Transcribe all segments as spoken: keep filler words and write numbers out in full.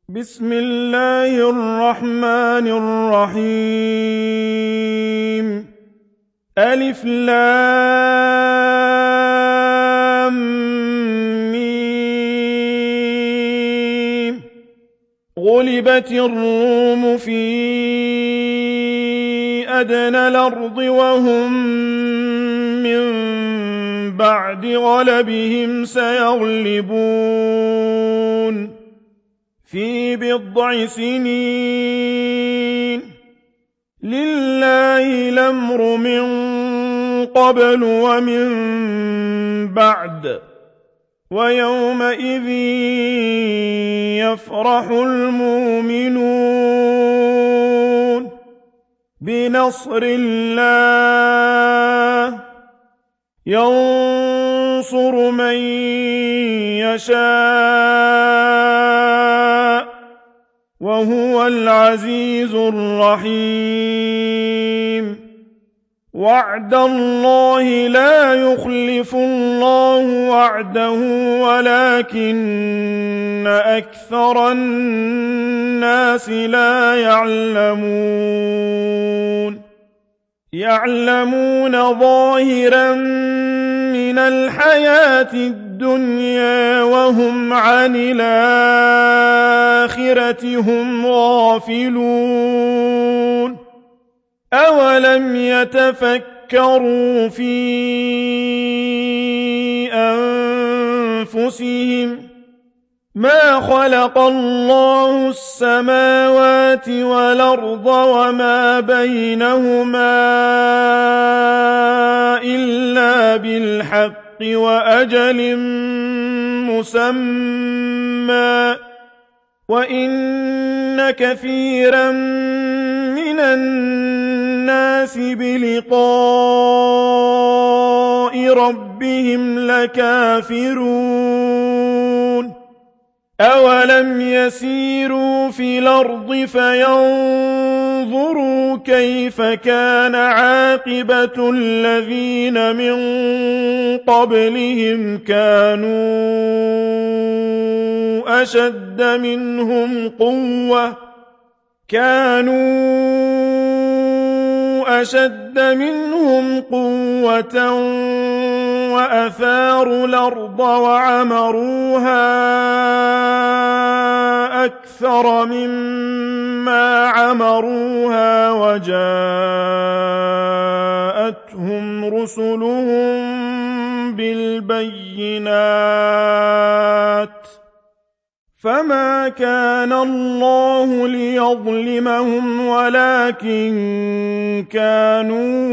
بسم الله الرحمن الرحيم ألف لام ميم غلبت الروم في أدنى الأرض وهم من بعد غلبهم سيغلبون في بضع سنين لله الأمر من قبل ومن بعد ويومئذ يفرح المؤمنون بنصر الله ينصر من يشاء وهو العزيز الرحيم وعد الله لا يخلف الله وعده ولكن أكثر الناس لا يعلمون يعلمون ظاهرا من الحياة الدنيا وهم عن الآخرة هم غافلون أولم يتفكروا في أنفسهم ما خلق الله السماوات والأرض وما بينهما إلا بالحق وأجل مسمى وإن كثيرا من الناس بلقاء ربهم لكافرون أولم يسيروا في الأرض فينظروا كيف كان عاقبة الذين من قبلهم كانوا أشد منهم قوة كانوا أشد منهم قوة وأثاروا الأرض وعمروها أكثر مما عمروها وجاءتهم رسلهم بالبينات فما كان الله ليظلمهم ولكن كانوا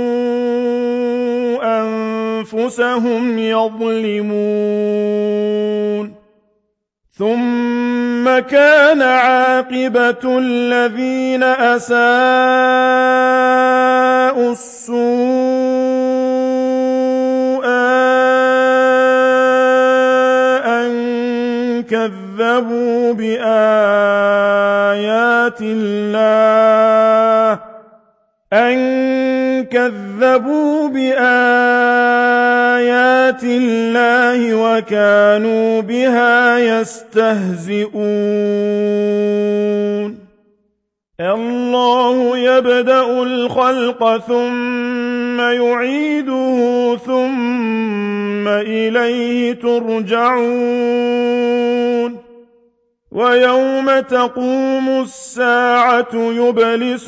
أنفسهم يظلمون ثم كان عاقبة الذين أساءوا السوء أن كذبوا بآيات الله أن كذبوا بآيات الله وكانوا بها يستهزئون الله يبدأ الخلق ثم يعيده ثم إليه ترجعون ويوم تقوم الساعة يبلس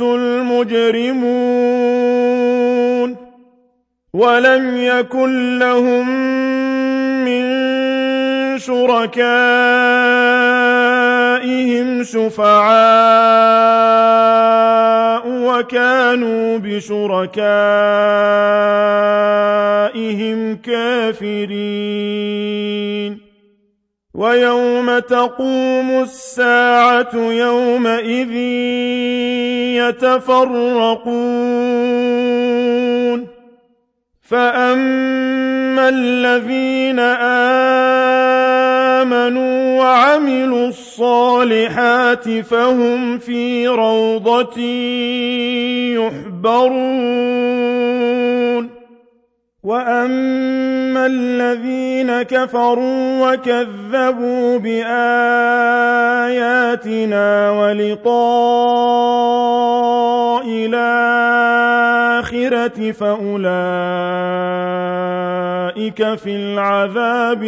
المجرمون ولم يكن لهم من شركائهم شفعاء وكانوا بشركائهم كافرين ويوم تقوم الساعة يومئذ يتفرقون فأما الذين آمنوا وعملوا الصالحات فهم في روضة يحبرون وَأَمَّا الَّذِينَ كَفَرُوا وَكَذَّبُوا بِآيَاتِنَا وَلِقَاءِ الْآخِرَةِ فَأُولَئِكَ فِي الْعَذَابِ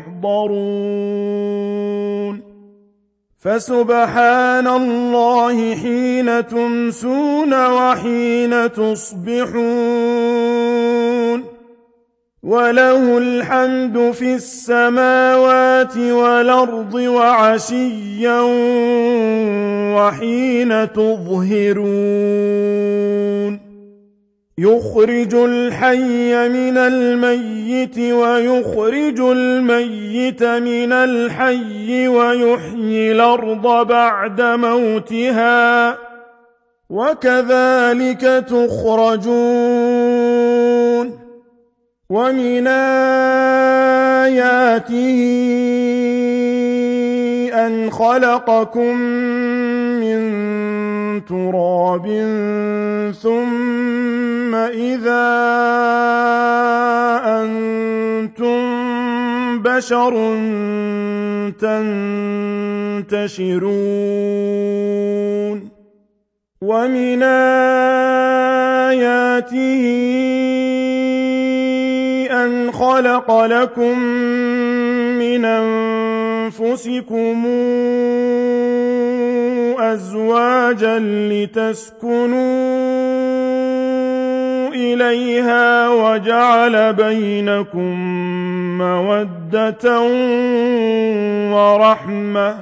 مُحْضَرُونَ فَسُبْحَانَ اللَّهِ حِينَ تُمْسُونَ وَحِينَ تُصْبِحُونَ وَلَهُ الْحَمْدُ فِي السَّمَاوَاتِ وَالْأَرْضِ وَعَشِيًّا وَحِينَ تُظْهِرُونَ يُخْرِجُ الْحَيَّ مِنَ الْمَيِّتِ وَيُخْرِجُ الْمَيِّتَ مِنَ الْحَيِّ وَيُحْيِي الْأَرْضَ بَعْدَ مَوْتِهَا وَكَذَلِكَ تُخْرَجُونَ وَمِنْ آيَاتِهِ أَنْ خَلَقَكُم مِّن تُرَابٍ ثُمَّ إِذَا أَنتُم بَشَرٌ تَنتَشِرُونَ وَمِنْ آيَاتِهِ أَنْ خَلَقَ لَكُم مِّنْ أَنفُسِكُمْ أَزْوَاجًا لِّتَسْكُنُوا إِلَيْهَا وَجَعَلَ بَيْنَكُم مَّوَدَّةً وَرَحْمَةً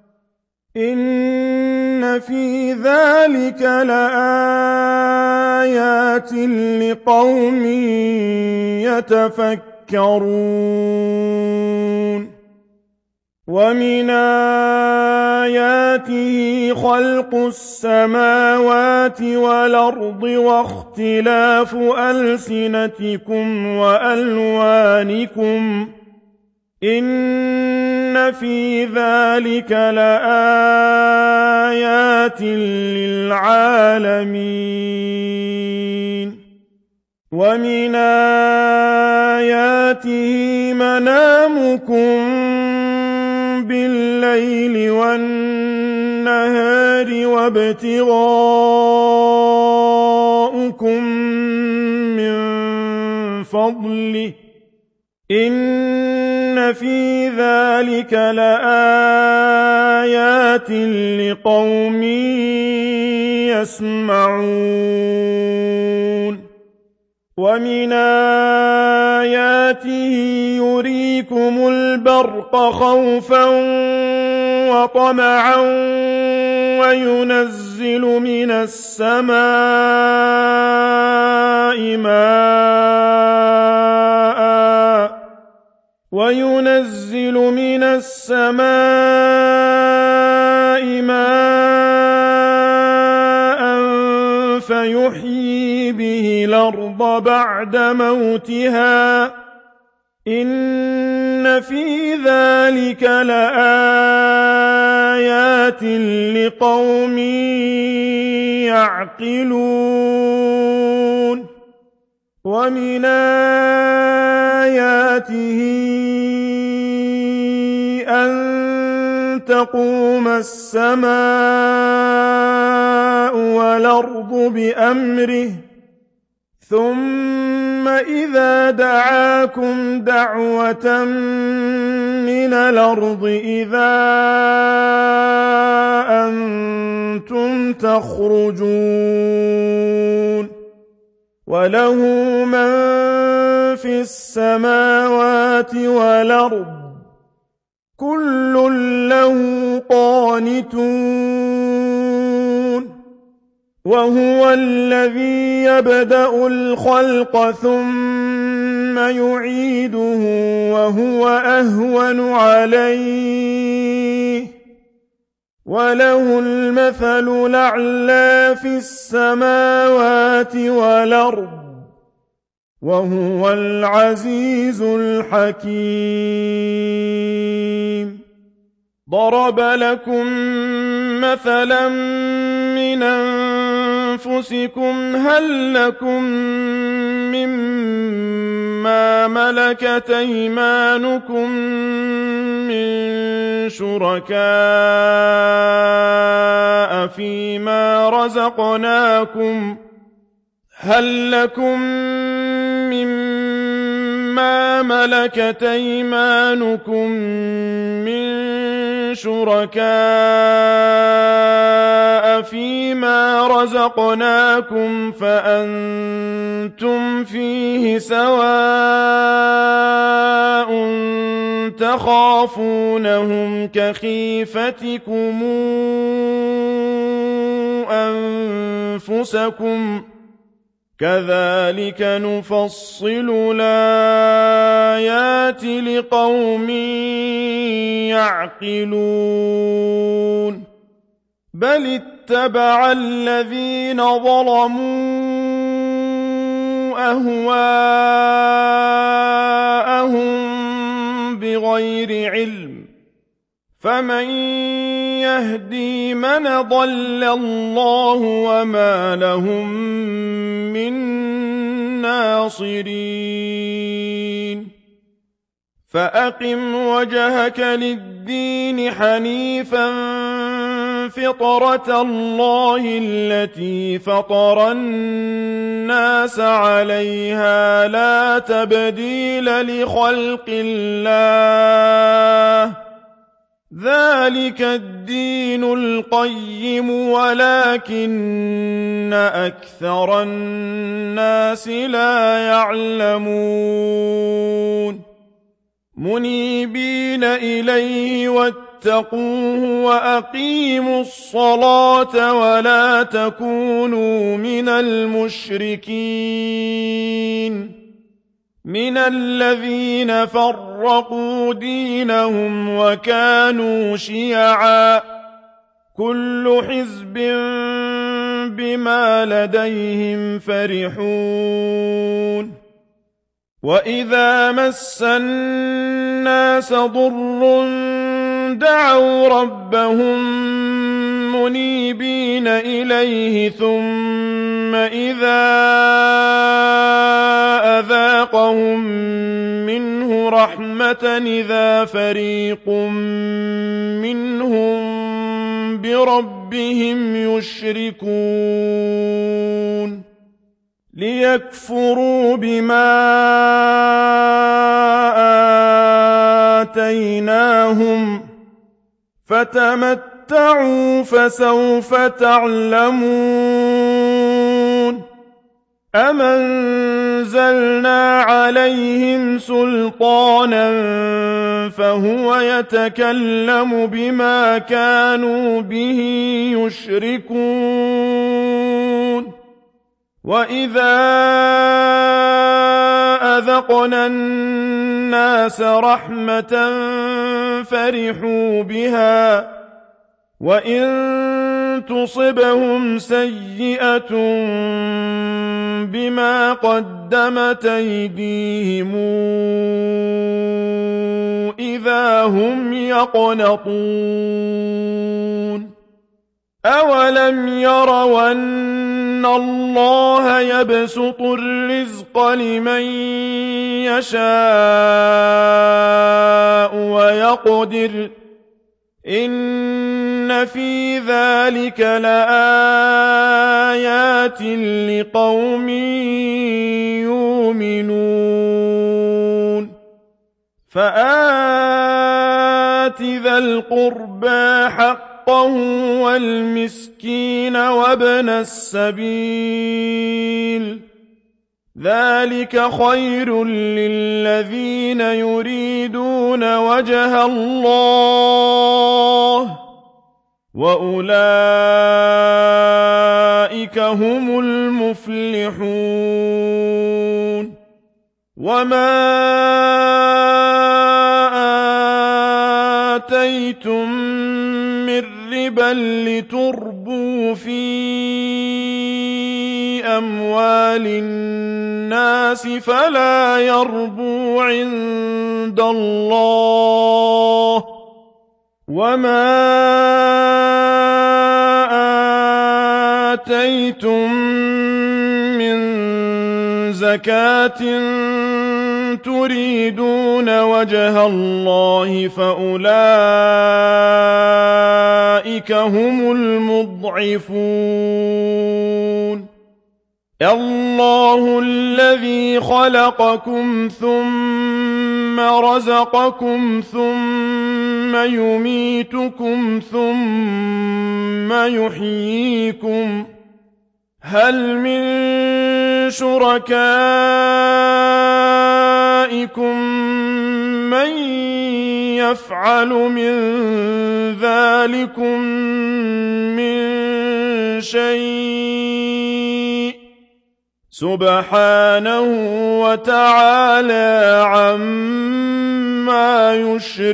إِنَّ فِي ذَلِكَ لَآيَاتٍ لِقَوْمٍ يَتَفَكَّرُونَ وَمِنْ آيَاتِهِ خَلْقُ السَّمَاوَاتِ وَالْأَرْضِ وَاخْتِلَافُ أَلْسِنَتِكُمْ وَأَلْوَانِكُمْ إِنَّ فِي ذَلِكَ لَآيَاتٍ لِلْعَالَمِينَ وَمِنْ آيَاتِهِ مَنَامُكُمْ بِاللَّيْلِ وَالنَّهَارِ وَابْتِغَاؤُكُم مِّن فَضْلِهِ إِنَّ فِي ذَلِكَ لَآيَاتٍ لِقَوْمٍ يَسْمَعُونَ وَمِنْ آيَاتِهِ يُرِيكُمُ الْبَرْقَ خَوْفًا وَطَمَعًا وَيُنَزِّلُ مِنَ السَّمَاءِ مَاءً وَيُنَزِّلُ مِنَ السَّمَاءِ مَاءً فَيُحْيِي بِهِ الْأَرْضَ بَعْدَ مَوْتِهَا إِنَّ فِي ذَلِكَ لَآيَاتٍ لِقَوْمٍ يَعْقِلُونَ وَمِنْ آيَاتِهِ أَن تَقُومَ السَّمَاءُ وَالْأَرْضُ بِأَمْرِهِ ثُمَّ إِذَا دَعَاكُمْ دَعْوَةً مِّنَ الْأَرْضِ إِذَا أَنتُمْ تَخْرُجُونَ وَلَهُ مَن فِي السَّمَاوَاتِ وَالْأَرْضِ كُلٌّ لَّهُ قَانِتُونَ وَهُوَ الَّذِي يَبْدَأُ الْخَلْقَ ثُمَّ يُعِيدُهُ وَهُوَ أَهْوَنُ عَلَيْهِ وَلَهُ الْمَثَلُ الْأَعْلَى فِي السَّمَاوَاتِ وَالْأَرْضِ وَهُوَ الْعَزِيزُ الْحَكِيمُ ضَرَبَ لَكُم مَّثَلًا مِّنْ أنفسكم هل لكم مما ملكت أيمانكم من شركاء فيما رزقناكم هل لكم مما ملكت أيمانكم من شركاء فيما رزقناكم فأنتم فيه سواء تخافونهم كخيفتكم أنفسكم كذلك نفصل الآيات لقوم يعقلون بل اتبع الذين ظلموا أهواءهم بغير علم فمن يهدي من ضل الله وما لهم من ناصرين فأقم وجهك للدين حنيفا فطرة الله التي فطر الناس عليها لا تبديل لخلق الله ذلك الدين القيم ولكن أكثر الناس لا يعلمون منيبين إليه واتقوه وأقيموا الصلاة ولا تكونوا من المشركين من الذين فرقوا دينهم وكانوا شيعا كل حزب بما لديهم فرحون وإذا مس الناس ضر دعوا ربهم منيبين إليه ثم إذا أذاقهم منه رحمة إذا فريق منهم بربهم يشركون ليكفروا بما آتيناهم فتمتعوا فسوف تعلمون أم أنزلنا عليهم سلطانا فهو يتكلم بما كانوا به يشركون وإذا أذقنا الناس رحمة فرحوا بها وإن تصبهم سيئة بما قدمت أيديهم إذا هم يقنطون أولم يروا أن الله يبسط الرزق لمن يشاء ويقدر إن في ذلك لآيات لقوم يؤمنون فآت ذا القربى حقه والمسكين وابن السبيل ذلك خير للذين يريدون وجه الله وأولئك هم المفلحون وما آتيتم من ربا لتربوا في أموال الناس فلا يربو عند الله وما آتيتم من زكاة تريدون وجه الله فأولئك هم المضعفون الله الذي خلقكم ثم رزقكم ثم يميتكم ثم يحييكم هل من شركائكم من يفعل من ذلكم من شيء سبحانه وتعالى عما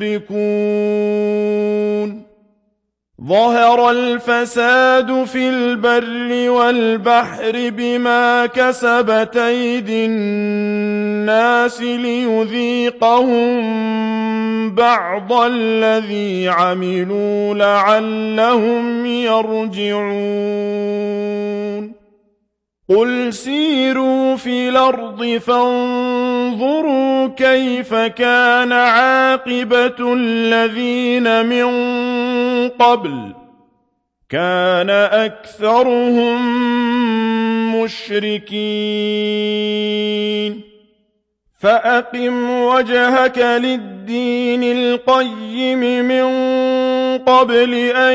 يشركون ظهر الفساد في البر والبحر بما كسبت أيدي الناس ليذيقهم بعض الذي عملوا لعلهم يرجعون قل سيروا في الأرض فانظروا كيف كان عاقبة الذين من قبل كان أكثرهم مشركين فأقم وجهك للدين القيم من قبل أن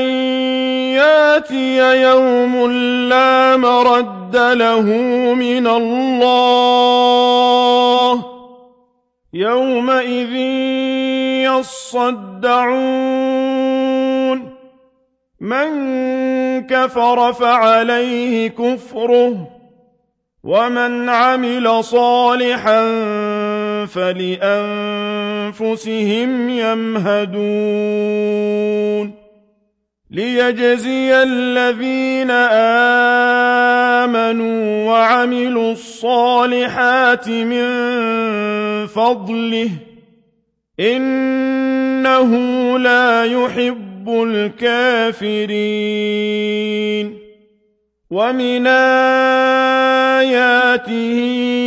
ياتي يوم لا مرد له من الله يومئذ يصدعون من كفر فعليه كفره ومن عمل صالحا فلأنفسهم يمهدون ليجزي الذين آمنوا وعملوا الصالحات من فضله إنه لا يحب الكافرين ومن آياته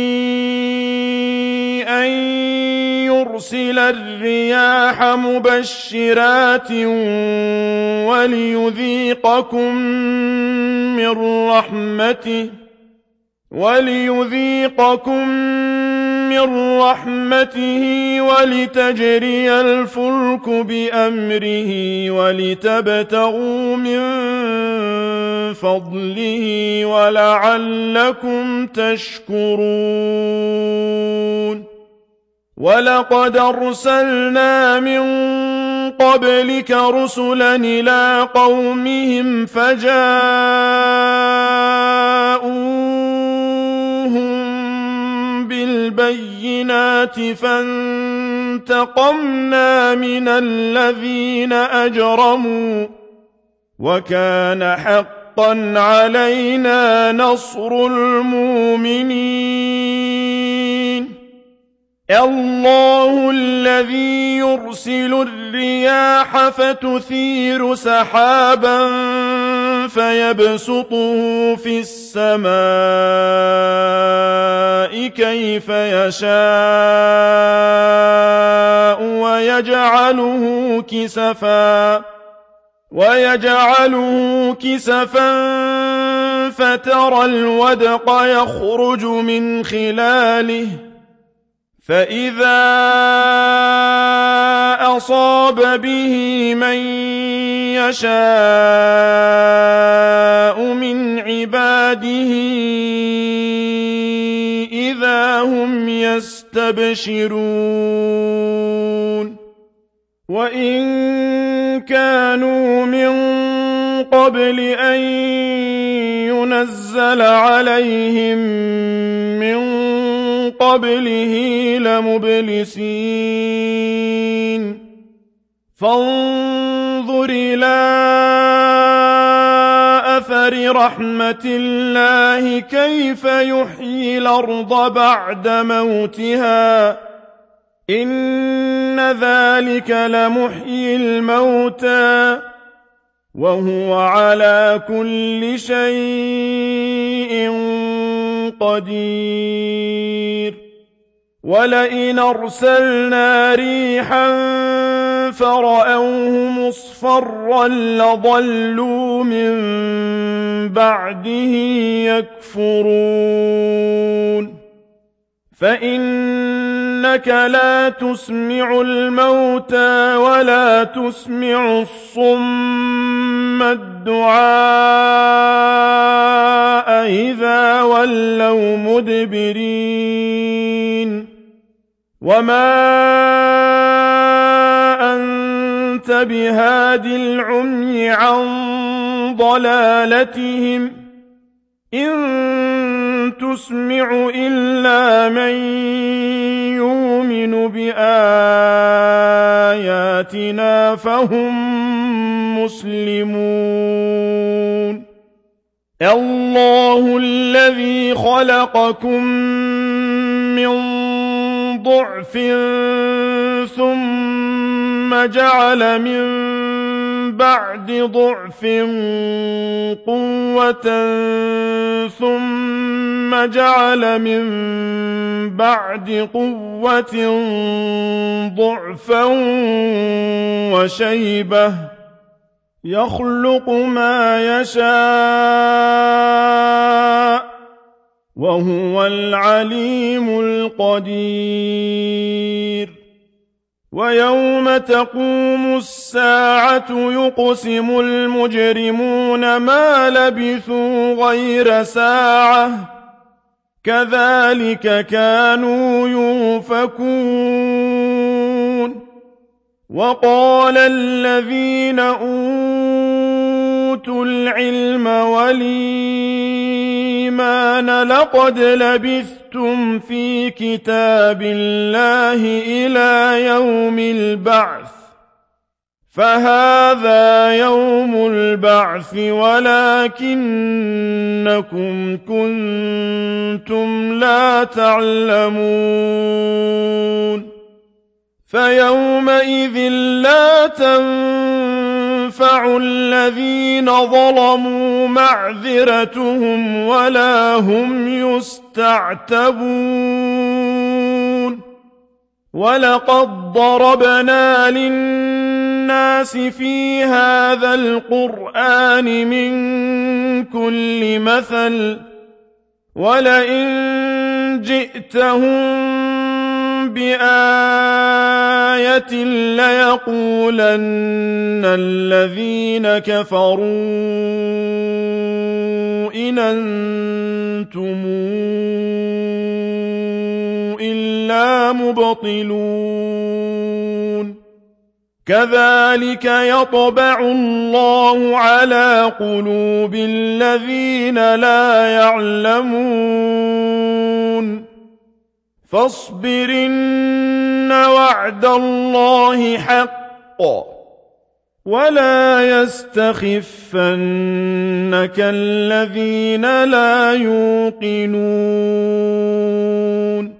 أن يرسل الرياح مبشرات وليذيقكم من رحمته وليذيقكم من رحمته ولتجري الفلك بأمره ولتبتغوا من فضله ولعلكم تشكرون ولقد أرسلنا من قبلك رسلا إلى قومهم فجاءوهم بالبينات فانتقمنا من الذين أجرموا وكان حقا علينا نصر المؤمنين الله الذي يرسل الرياح فتثير سحابا فيبسطه في السماء كيف يشاء ويجعله كسفا ويجعله كسفا فترى الودق يخرج من خلاله فإذا أصاب به من يشاء من عباده إذا هم يستبشرون وإن كانوا من قبل أن ينزل عليهم من قبله لمبلسين فانظر إلى أثر رحمة الله كيف يحيي الأرض بعد موتها إن ذلك لمحيي الموتى وهو على كل شيء قدير ولئن أرسلنا ريحا فرأوه مصفرا لظلوا من بعده يكفرون فإنك لا تسمع الموتى ولا تسمع الصم الدعاء إذا ولوا مدبرين وما أنت بهاد العمي عن ضلالتهم إن تسمع إلا من يؤمن بآياتنا فهم مسلمون الله الذي خلقكم من ضعف ثم جعل من بعد ضعف قوة ثم جعل من بعد قوة ضعفا وشيبة يخلق ما يشاء وهو العليم القدير ويوم تقوم الساعة يقسم المجرمون ما لبثوا غير ساعة كذلك كانوا يؤفكون وقال الذين أوتوا العلم والإيمان لقد لبثتم في كتاب الله إلى يوم البعث فهذا يوم البعث ولكنكم كنتم لا تعلمون فيومئذ لا تنفع الذين ظلموا معذرتهم ولا هم يستعتبون ولقد ضربنا للناس في هذا القرآن من كل مثل ولئن جئتهم بآية ليقولن الذين كفروا إن أنتم إلا مبطلون كذلك يطبع الله على قلوب الذين لا يعلمون فاصبر إن وعد الله حق ولا يستخفنك الذين لا يوقنون